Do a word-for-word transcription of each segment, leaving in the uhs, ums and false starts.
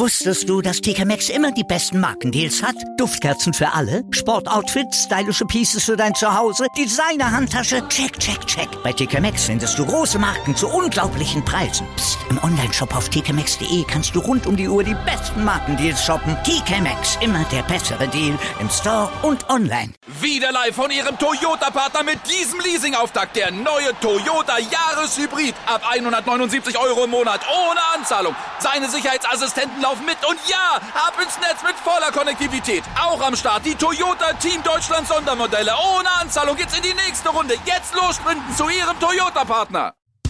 Wusstest du, dass T K Maxx immer die besten Markendeals hat? Duftkerzen für alle, Sportoutfits, stylische Pieces für dein Zuhause, Designer-Handtasche, check, check, check. Bei T K Maxx findest du große Marken zu unglaublichen Preisen. Psst. Im Onlineshop auf t k maxx punkt d e kannst du rund um die Uhr die besten Markendeals shoppen. T K Maxx, immer der bessere Deal im Store und online. Wieder live von Ihrem Toyota-Partner mit diesem Leasing-Auftakt. Der neue Toyota Jahreshybrid. Ab hundertneunundsiebzig Euro im Monat ohne Anzahlung. Seine Sicherheitsassistenten laufen mit und ja, ab ins Netz mit voller Konnektivität. Auch am Start die Toyota Team Deutschland Sondermodelle. Ohne Anzahlung geht's in die nächste Runde. Jetzt los sprinten zu Ihrem Toyota-Partner.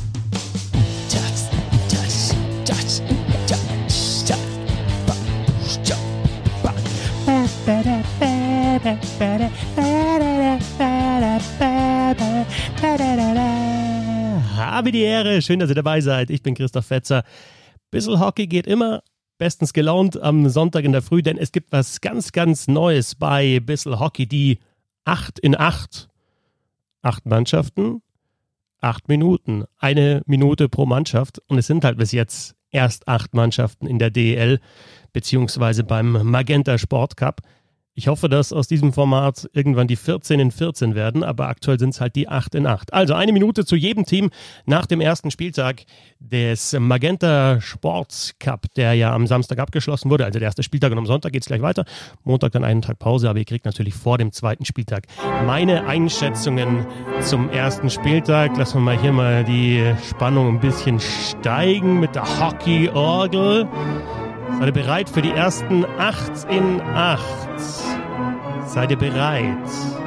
Habe die Ehre, schön, dass ihr dabei seid. Ich bin Christoph Fetzer. Bissl Hockey geht immer, bestens gelaunt am Sonntag in der Früh, denn es gibt was ganz, ganz Neues bei Bissl Hockey. Die acht in acht. Acht Mannschaften, acht Minuten. Eine Minute pro Mannschaft. Und es sind halt bis jetzt erst acht Mannschaften in der D E L, beziehungsweise beim Magenta Sport Cup. Ich hoffe, dass aus diesem Format irgendwann die vierzehn in vierzehn werden, aber aktuell sind es halt die acht in acht. Also eine Minute zu jedem Team nach dem ersten Spieltag des Magenta Sports Cup, der ja am Samstag abgeschlossen wurde. Also der erste Spieltag und am Sonntag geht es gleich weiter. Montag dann einen Tag Pause, aber ihr kriegt natürlich vor dem zweiten Spieltag meine Einschätzungen zum ersten Spieltag. Lassen wir mal hier mal die Spannung ein bisschen steigen mit der Hockey-Orgel. Seid ihr bereit für die ersten acht in acht? Seid ihr bereit?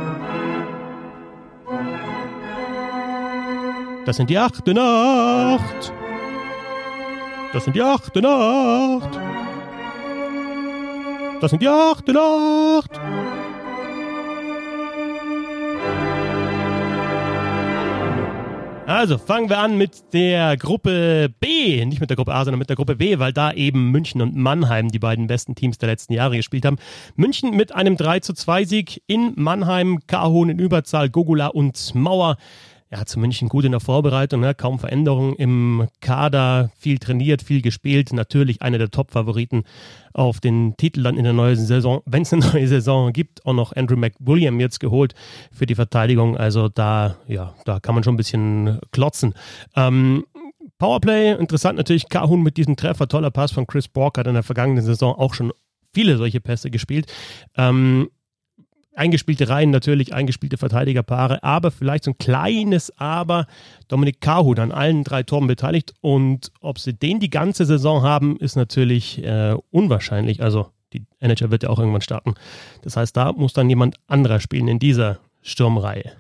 Das sind die acht in acht. Das sind die acht in acht. Das sind die acht in acht. Also fangen wir an mit der Gruppe B, nicht mit der Gruppe A, sondern mit der Gruppe B, weil da eben München und Mannheim die beiden besten Teams der letzten Jahre gespielt haben. München mit einem drei zu zwei Sieg in Mannheim, Kahun in Überzahl, Gogula und Mauer. Ja, zu München gut in der Vorbereitung, ne? Kaum Veränderungen im Kader, viel trainiert, viel gespielt. Natürlich einer der Top-Favoriten auf den Titel dann in der neuen Saison. Wenn es eine neue Saison gibt, auch noch Andrew McWilliam jetzt geholt für die Verteidigung. Also da, ja, da kann man schon ein bisschen klotzen. Ähm, Powerplay, interessant natürlich, Kahun mit diesem Treffer, toller Pass von Chris Bork, hat in der vergangenen Saison auch schon viele solche Pässe gespielt. Ähm, Eingespielte Reihen natürlich, eingespielte Verteidigerpaare, aber vielleicht so ein kleines Aber. Dominik Kahun an allen drei Toren beteiligt und ob sie den die ganze Saison haben, ist natürlich äh, unwahrscheinlich. Also die N H L wird ja auch irgendwann starten. Das heißt, da muss dann jemand anderer spielen in dieser Sturmreihe.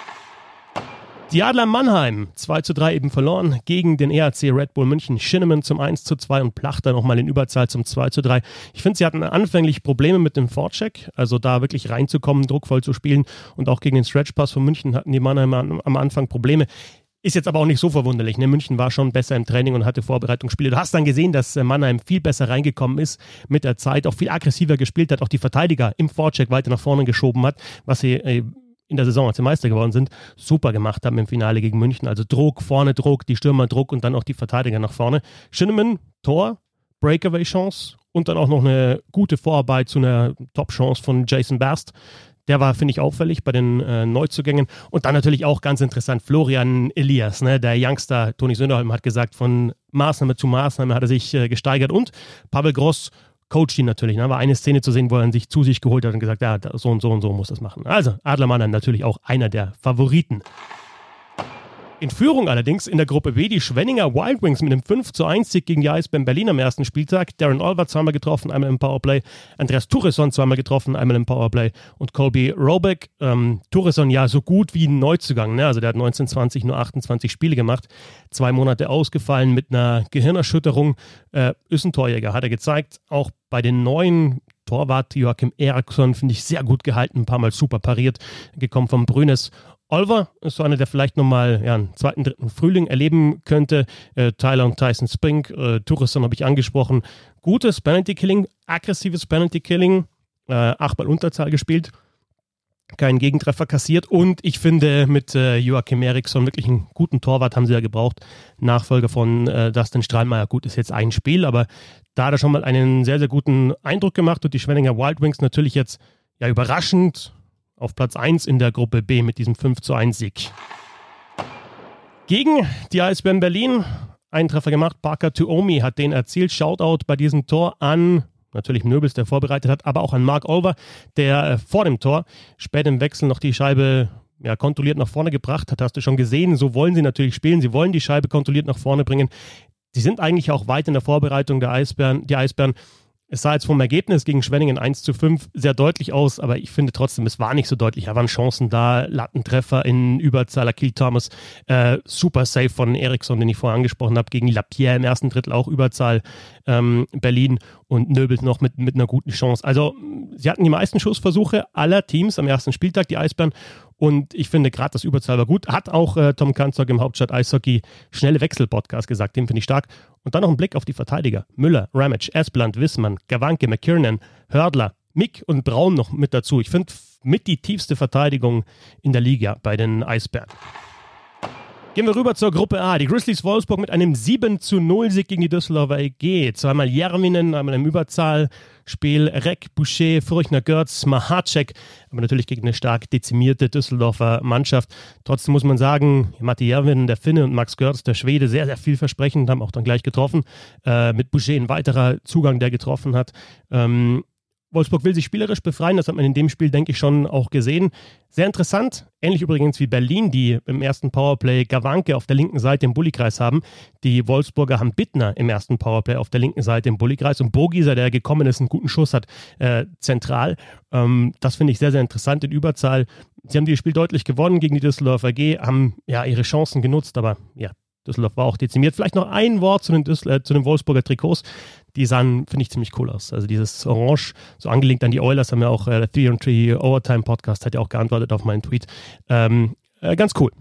Die Adler Mannheim, zwei zu drei eben verloren gegen den E A C Red Bull München. Shinneman zum eins zu zwei und Plachter nochmal in Überzahl zum zwei zu drei. Ich finde, sie hatten anfänglich Probleme mit dem Vorcheck, also da wirklich reinzukommen, druckvoll zu spielen und auch gegen den Stretchpass von München hatten die Mannheimer am Anfang Probleme. Ist jetzt aber auch nicht so verwunderlich. Ne? München war schon besser im Training und hatte Vorbereitungsspiele. Du hast dann gesehen, dass Mannheim viel besser reingekommen ist mit der Zeit, auch viel aggressiver gespielt hat, auch die Verteidiger im Vorcheck weiter nach vorne geschoben hat, was sie äh, in der Saison, als sie Meister geworden sind, super gemacht haben im Finale gegen München. Also Druck, vorne Druck, die Stürmer Druck und dann auch die Verteidiger nach vorne. Shinneman, Tor, Breakaway-Chance und dann auch noch eine gute Vorarbeit zu einer Top-Chance von Jason Berst. Der war, finde ich, auffällig bei den äh, Neuzugängen. Und dann natürlich auch ganz interessant, Florian Elias, ne? Der Youngster, Toni Söderholm hat gesagt, von Maßnahme zu Maßnahme hat er sich äh, gesteigert. Und Pavel Gross coacht ihn natürlich. Da war eine Szene zu sehen, wo er sich zu sich geholt hat und gesagt, ja, so und so und so muss das machen. Also Adler Mannheim natürlich auch einer der Favoriten. In Führung allerdings in der Gruppe B die Schwenninger Wild Wings mit einem fünf zu eins Sieg gegen die Eisbären Berlin am ersten Spieltag. Darren Olver zweimal getroffen, einmal im Powerplay. Andreas Turesson zweimal getroffen, einmal im Powerplay. Und Colby Robeck. Ähm, Turesson ja so gut wie ein Neuzugang. Ne? Also der hat neunzehn zwanzig nur achtundzwanzig Spiele gemacht. Zwei Monate ausgefallen mit einer Gehirnerschütterung. Äh, ist ein Torjäger, hat er gezeigt. Auch bei den neuen Torwart Joachim Eriksson finde ich sehr gut gehalten. Ein paar Mal super pariert. Gekommen vom Brünes. Olver ist so einer, der vielleicht nochmal ja, einen zweiten, dritten Frühling erleben könnte. Äh, Tyler und Tyson Spink, äh, Turesson habe ich angesprochen. Gutes Penalty-Killing, aggressives Penalty-Killing, äh, achtmal Unterzahl gespielt, keinen Gegentreffer kassiert und ich finde mit äh, Joachim Eriksson wirklich einen guten Torwart haben sie ja gebraucht. Nachfolger von äh, Dustin Strahlmeier, gut, ist jetzt ein Spiel, aber Da hat er schon mal einen sehr, sehr guten Eindruck gemacht und die Schwenninger Wild Wings natürlich jetzt ja überraschend auf Platz eins in der Gruppe B mit diesem fünf zu eins Sieg. Gegen die Eisbären Berlin einen Treffer gemacht. Parker Tuomi hat den erzielt. Shoutout bei diesem Tor an natürlich Nöbels, der vorbereitet hat, aber auch an Mark Olver, der äh, vor dem Tor spät im Wechsel noch die Scheibe ja, kontrolliert nach vorne gebracht hat. Hast du schon gesehen, so wollen sie natürlich spielen. Sie wollen die Scheibe kontrolliert nach vorne bringen. Sie sind eigentlich auch weit in der Vorbereitung der Eisbären, die Eisbären. Es sah jetzt vom Ergebnis gegen Schwenningen eins zu fünf sehr deutlich aus, aber ich finde trotzdem, es war nicht so deutlich. Da waren Chancen da, Lattentreffer in Überzahl, Akil Thomas, äh, super Save von Eriksson, den ich vorher angesprochen habe, gegen Lapierre im ersten Drittel auch Überzahl, ähm, Berlin und Nöbels noch mit, mit einer guten Chance. Also sie hatten die meisten Schussversuche aller Teams am ersten Spieltag, die Eisbären. Und ich finde gerade das Überzahl war gut. Hat auch äh, Tom Kanzog im Hauptstadt Eishockey Schnelle Wechsel-Podcast gesagt. Den finde ich stark. Und dann noch ein Blick auf die Verteidiger. Müller, Ramage, Esplant, Wissmann, Gawanke, McKiernan, Hördler, Mick und Braun noch mit dazu. Ich finde mit die tiefste Verteidigung in der Liga bei den Eisbären. Gehen wir rüber zur Gruppe A. Die Grizzlies Wolfsburg mit einem sieben zu null Sieg gegen die Düsseldorfer E G. Zweimal Järvinen, einmal im Überzahlspiel. Reck, Boucher, Furchner, Görz, Mahacek. Aber natürlich gegen eine stark dezimierte Düsseldorfer Mannschaft. Trotzdem muss man sagen, Matti Järvinen, der Finne, und Max Görz, der Schwede, sehr, sehr vielversprechend, haben auch dann gleich getroffen. Äh, mit Boucher ein weiterer Zugang, der getroffen hat. Ähm, Wolfsburg will sich spielerisch befreien, das hat man in dem Spiel, denke ich, schon auch gesehen. Sehr interessant, ähnlich übrigens wie Berlin, die im ersten Powerplay Gawanke auf der linken Seite im Bullykreis haben. Die Wolfsburger haben Bittner im ersten Powerplay auf der linken Seite im Bullykreis und Bogieser, der gekommen ist, einen guten Schuss hat, äh, zentral. Ähm, das finde ich sehr, sehr interessant in Überzahl. Sie haben dieses Spiel deutlich gewonnen gegen die Düsseldorfer G, haben ja ihre Chancen genutzt, aber ja, Düsseldorf war auch dezimiert. Vielleicht noch ein Wort zu den, Düssel- äh, zu den Wolfsburger Trikots. Die sahen, finde ich, ziemlich cool aus. Also dieses Orange, so angelegt an die Oilers, haben ja auch äh, der Three on Three Overtime Podcast, hat ja auch geantwortet auf meinen Tweet. Ähm, äh, ganz cool.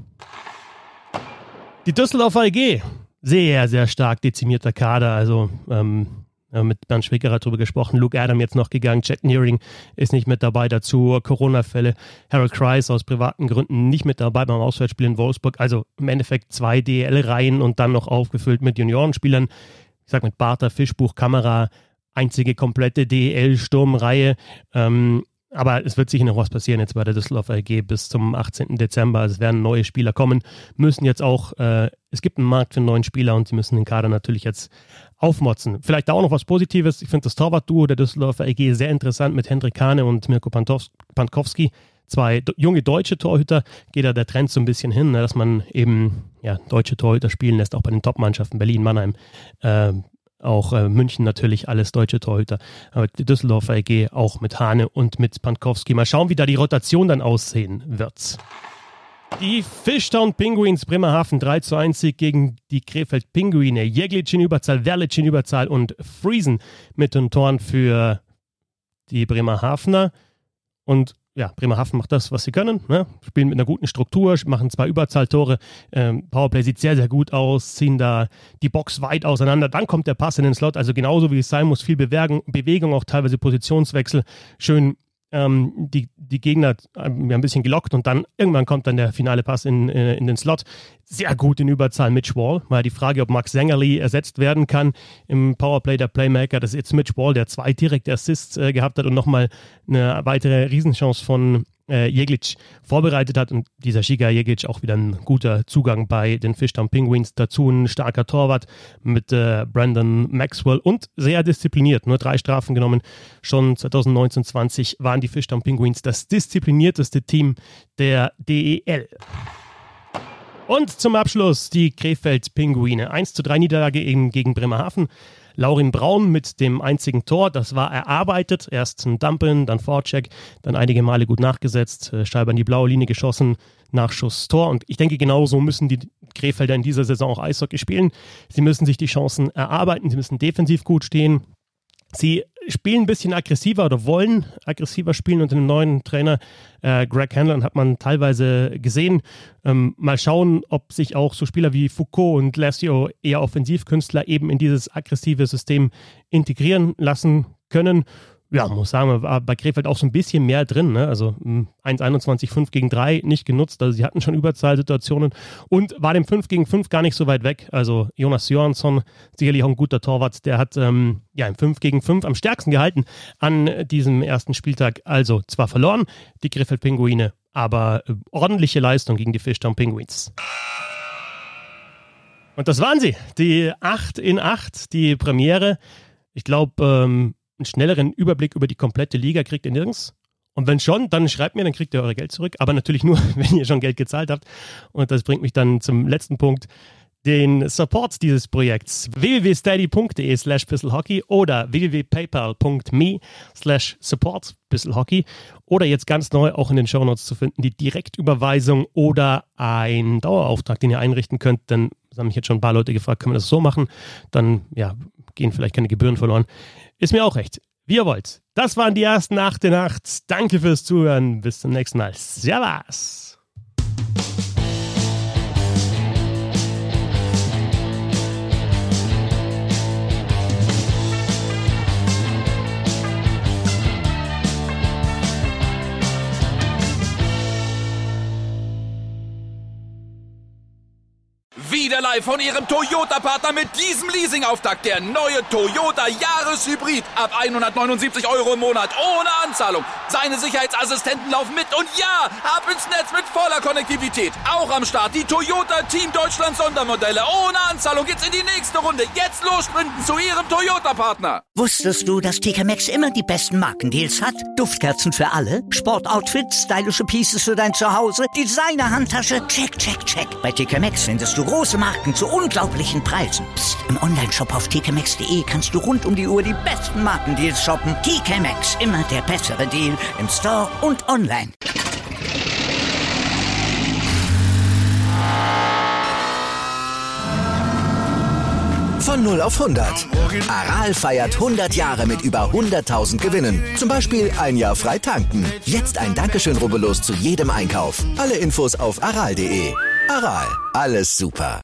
Die Düsseldorfer E G, sehr, sehr stark dezimierter Kader. Also ähm, mit Bernd Schwickerer darüber gesprochen. Luke Adam jetzt noch gegangen. Chet Nearing ist nicht mit dabei. Dazu Corona-Fälle. Harold Kreis aus privaten Gründen nicht mit dabei beim Auswärtsspiel in Wolfsburg. Also im Endeffekt zwei D L-Reihen und dann noch aufgefüllt mit Juniorenspielern. Ich sag mit Barter, Fischbuch, Kamera, einzige komplette D E L-Sturmreihe. Ähm, aber es wird sicher noch was passieren jetzt bei der Düsseldorfer E G bis zum achtzehnten Dezember. Also es werden neue Spieler kommen, müssen jetzt auch, äh, es gibt einen Markt für einen neuen Spieler und sie müssen den Kader natürlich jetzt aufmotzen. Vielleicht da auch noch was Positives. Ich finde das Torwartduo der Düsseldorfer E G sehr interessant mit Hendrik Kahne und Mirko Pankowski. Zwei do- junge deutsche Torhüter. Geht da der Trend so ein bisschen hin, ne, dass man eben ja, deutsche Torhüter spielen lässt, auch bei den Top-Mannschaften Berlin, Mannheim, äh, auch äh, München natürlich, alles deutsche Torhüter. Aber die Düsseldorfer E G auch mit Hane und mit Pankowski. Mal schauen, wie da die Rotation dann aussehen wird. Die Fishtown Penguins Bremerhaven drei zu eins Sieg gegen die Krefeld Pinguine. Jeglic in Überzahl, Verlic in Überzahl und Friesen mit den Toren für die Bremerhavener. Und ja, Bremerhaven macht das, was sie können, ne? Spielen mit einer guten Struktur, machen zwei Überzahltore, ähm, Powerplay sieht sehr, sehr gut aus, ziehen da die Box weit auseinander, dann kommt der Pass in den Slot, also genauso wie es sein muss, viel Bewegung, Bewegung auch teilweise Positionswechsel, schön ähm, die, die Gegner ähm, ein bisschen gelockt und dann irgendwann kommt dann der finale Pass in, äh, in den Slot. Sehr gut in Überzahl Mitch Wall. Mal die Frage, ob Max Sängerli ersetzt werden kann im Powerplay der Playmaker. Das ist jetzt Mitch Wall, der zwei direkte Assists äh, gehabt hat und nochmal eine weitere Riesenchance von äh, Jeglic vorbereitet hat. Und dieser Shiga Jeglic auch wieder ein guter Zugang bei den Fishtown Penguins. Dazu ein starker Torwart mit äh, Brandon Maxwell und sehr diszipliniert. Nur drei Strafen genommen. Schon zwanzig neunzehn zwanzig waren die Fishtown Penguins das disziplinierteste Team der D E L. Und zum Abschluss die Krefeld Pinguine. eins zu drei Niederlage eben gegen Bremerhaven. Laurin Braun mit dem einzigen Tor, das war erarbeitet. Erst ein Dumpen, dann Vorcheck, dann einige Male gut nachgesetzt, Scheibe an die blaue Linie geschossen, Nachschuss, Tor. Und ich denke, genauso müssen die Krefelder in dieser Saison auch Eishockey spielen. Sie müssen sich die Chancen erarbeiten, sie müssen defensiv gut stehen. Sie spielen ein bisschen aggressiver oder wollen aggressiver spielen unter dem neuen Trainer äh, Greg Hanlon hat man teilweise gesehen. Ähm, mal schauen, ob sich auch so Spieler wie Foucault und Lassio, eher Offensivkünstler, eben in dieses aggressive System integrieren lassen können. ja, muss sagen, war bei Krefeld auch so ein bisschen mehr drin. Ne? Also eins einundzwanzig, fünf gegen drei nicht genutzt. Also sie hatten schon Überzahlsituationen und war dem fünf gegen fünf gar nicht so weit weg. Also Jonas Jöransson, sicherlich auch ein guter Torwart, der hat ähm, ja im fünf gegen fünf am stärksten gehalten an diesem ersten Spieltag. Also zwar verloren, die Krefeld-Pinguine, aber äh, ordentliche Leistung gegen die Fishtown Penguins. Und das waren sie, die acht in acht, die Premiere. Ich glaube, ähm, einen schnelleren Überblick über die komplette Liga kriegt ihr nirgends. Und wenn schon, dann schreibt mir, dann kriegt ihr eure Geld zurück. Aber natürlich nur, wenn ihr schon Geld gezahlt habt. Und das bringt mich dann zum letzten Punkt. Den Support dieses Projekts www.steady.de slash bisselhockey oder www.paypal.me slash support bisselhockey oder jetzt ganz neu auch in den Shownotes zu finden, die Direktüberweisung oder ein Dauerauftrag, den ihr einrichten könnt. Denn das haben mich jetzt schon ein paar Leute gefragt, können wir das so machen? Dann ja, gehen vielleicht keine Gebühren verloren. Ist mir auch recht. Wie ihr wollt. Das waren die ersten acht in acht. Danke fürs Zuhören. Bis zum nächsten Mal. Servus. Wieder live von Ihrem Toyota-Partner mit diesem Leasing-Auftakt. Der neue Toyota Jahreshybrid. Ab hundertneunundsiebzig Euro im Monat. Ohne Anzahlung. Seine Sicherheitsassistenten laufen mit. Und ja, ab ins Netz mit voller Konnektivität. Auch am Start die Toyota Team Deutschland Sondermodelle. Ohne Anzahlung geht's in die nächste Runde. Jetzt los sprinten zu Ihrem Toyota-Partner. Wusstest du, dass T K Maxx immer die besten Markendeals hat? Duftkerzen für alle, Sportoutfits, stylische Pieces für dein Zuhause, Designer-Handtasche, check, check, check. Bei T K Maxx findest du große Marken zu unglaublichen Preisen. Psst. Im Onlineshop auf t k maxx punkt de kannst du rund um die Uhr die besten Markendeals shoppen. T K Maxx, immer der bessere Deal im Store und online. Von null auf hundert. Aral feiert hundert Jahre mit über hunderttausend Gewinnen. Zum Beispiel ein Jahr frei tanken. Jetzt ein Dankeschön, rubbellos zu jedem Einkauf. Alle Infos auf aral punkt de. Aral, alles super.